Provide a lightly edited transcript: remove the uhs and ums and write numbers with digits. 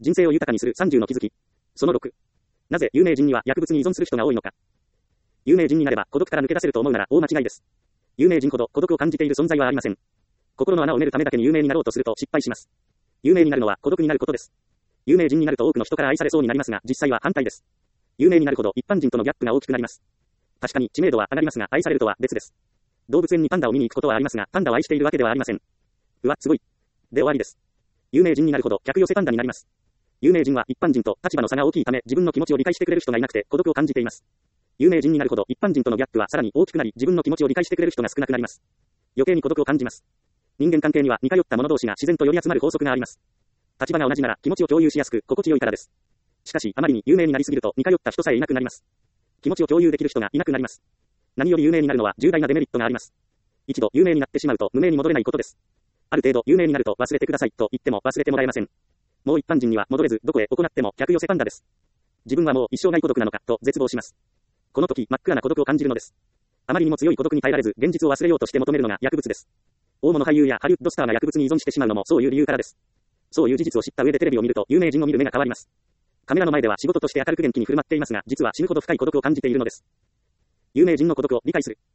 人生を豊かにする30の気づき。その6。なぜ有名人には薬物に依存する人が多いのか。有名人になれば孤独から抜け出せると思うなら大間違いです。有名人ほど孤独を感じている存在はありません。心の穴を埋めるためだけに有名になろうとすると失敗します。有名になるのは孤独になることです。有名人になると多くの人から愛されそうになりますが、実際は反対です。有名になるほど一般人とのギャップが大きくなります。確かに知名度は上がりますが、愛されるとは別です。動物園にパンダを見に行くことはありますが、パンダを愛しているわけではありません。うわ、すごい。で終わりです。有名人になるほど客寄せパンダになります。有名人は一般人と立場の差が大きいため、自分の気持ちを理解してくれる人がいなくて孤独を感じています。有名人になるほど一般人とのギャップはさらに大きくなり、自分の気持ちを理解してくれる人が少なくなります。余計に孤独を感じます。人間関係には似通った者同士が自然と寄り集まる法則があります。立場が同じなら気持ちを共有しやすく心地よいからです。しかしあまりに有名になりすぎると似通った人さえいなくなります。気持ちを共有できる人がいなくなります。何より有名になるのは重大なデメリットがあります。一度有名になってしまうと無名に戻れないことです。ある程度有名になると忘れてくださいと言っても忘れてもらえません。もう一般人には戻れず、どこへ行っても客寄せパンダです。自分はもう一生涯孤独なのかと絶望します。この時真っ暗な孤独を感じるのです。あまりにも強い孤独に耐えられず、現実を忘れようとして求めるのが薬物です。大物俳優やハリウッドスターが薬物に依存してしまうのもそういう理由からです。そういう事実を知った上でテレビを見ると有名人を見る目が変わります。カメラの前では仕事として明るく元気に振る舞っていますが、実は死ぬほど深い孤独を感じているのです。有名人の孤独を理解する。